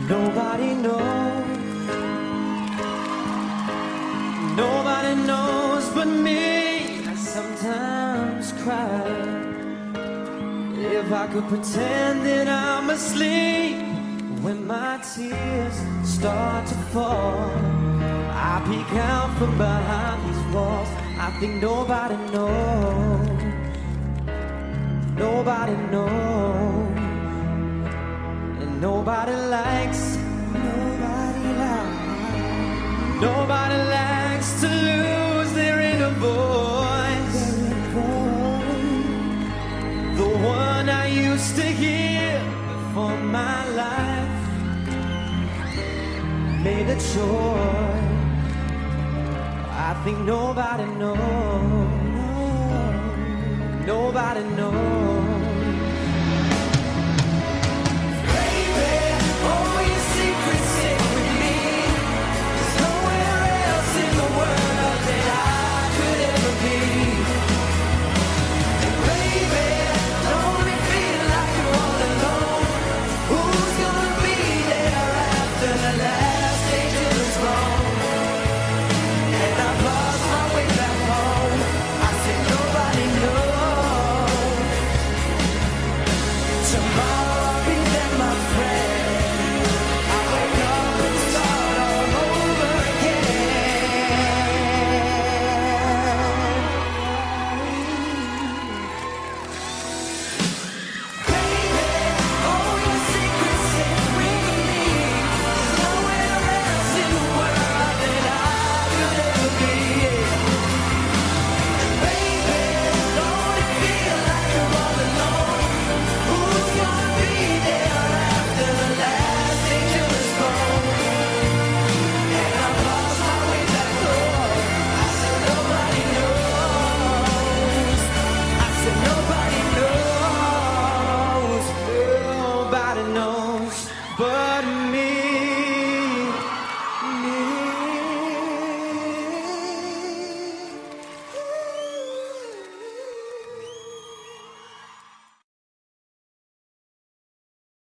Nobody knows, nobody knows but me. I sometimes cry. If I could pretend that I'm asleep, when my tears start to fall, I peek out from behind these walls. I think nobody knows, nobody knows. And nobody likes, nobody likes to lose their inner voice. The one I used to hear before my life made a choice. I think nobody knows, nobody knows.